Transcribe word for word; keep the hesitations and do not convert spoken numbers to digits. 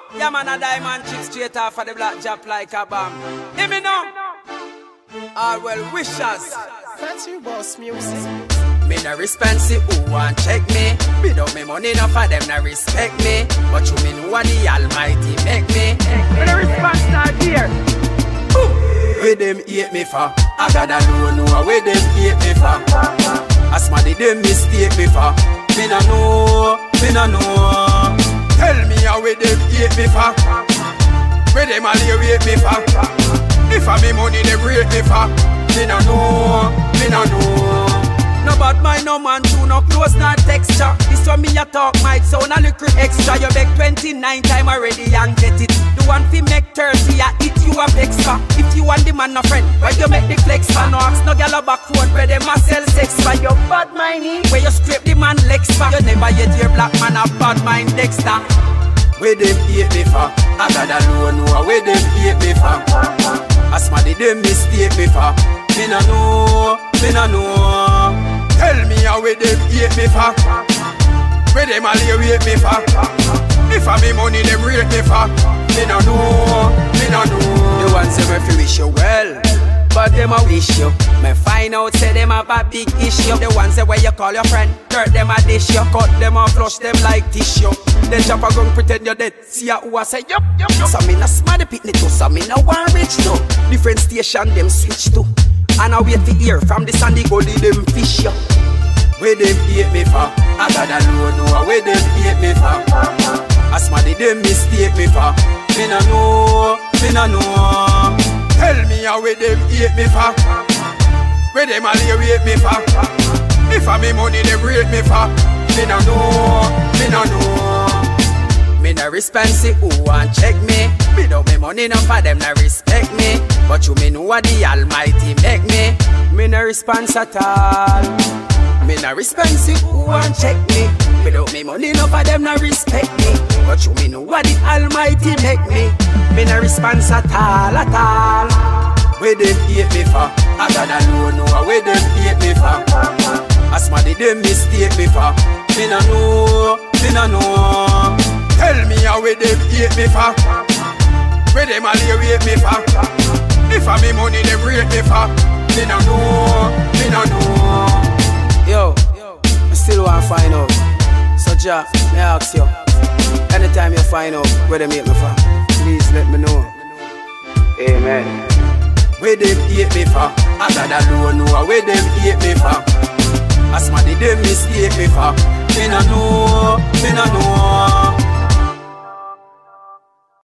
Yeah man, a diamond chip straight off of the black jump like a bomb. Hear me now. All well wishers. That's your boss music. Me no responsive who want check me. Without me money enough for them no respect me. But you mean what the Almighty make me. Me no response not here. Where them hate me for? I gotta know know where them hate me for. As somebody them mistake me for. Me no know, me no know. Tell me how where them hate me for. Where them alleviate me for. If I me money they break me for. Me no know, me no know. No bad mind, no man, too, no close, no texture. This one me a talk might sound a little extra. You beg twenty-nine time already and get it. The one fi make thirty, I hit you a extra. If you want the man no friend, where you make the flex for? No ask no gal a backward, where them a sell sex for. You bad mindy, where you scrape the man legs for. You never yet hear black man a bad mind Dexter. Where them hate me for? I gotta know, know where them hate me for. As somebody them mistake me for. Me no know, me no know. Tell me how where them hate me for. Where them alleviate me for. If I me money them rate me for. Me no know, me no know. The ones that me wish you well, but them a wish you. Me find out say them have a big issue. The ones that where you call your friend, dirt them a dish you. Cut them or flush them like tissue. Then chop a gun pretend you're dead. See ya who I say yup, yup, yup. So me no smart the picnic too, so me no want rich too. Different station them switch to. And I wait to hear from the sandy gully them fish ya. Where them hate me for? I gotta know know where them hate me for. As somebody them mistake me for. Me no know, me no know. Tell me how where them hate me for. Where them alleviate me for. If I me money them rate me for. Me no know, me no know. Me no responsive who want check me. Without me money enough for them no respect me. But you me know what the Almighty make me. Me no response at all. Me no responsive who want check me. Without me money enough for them no respect me. But you me know what the Almighty make me. Me no response at all, at all. Where them hate me for? I gotta know, know where them hate me for. As somebody them mistake me for. Me no know, me no know. Tell me how where them hate me for. Where them alleviate me for. If I me money them rate me for. Me no know, me no know. Yo, I still want to find out. So Jah, me ask you. Anytime you find out where them hate me for, please let me know. Amen. Where them hate me for? I gotta know, know where them hate me for. As somebody them mistake me for. Me no know, me no know.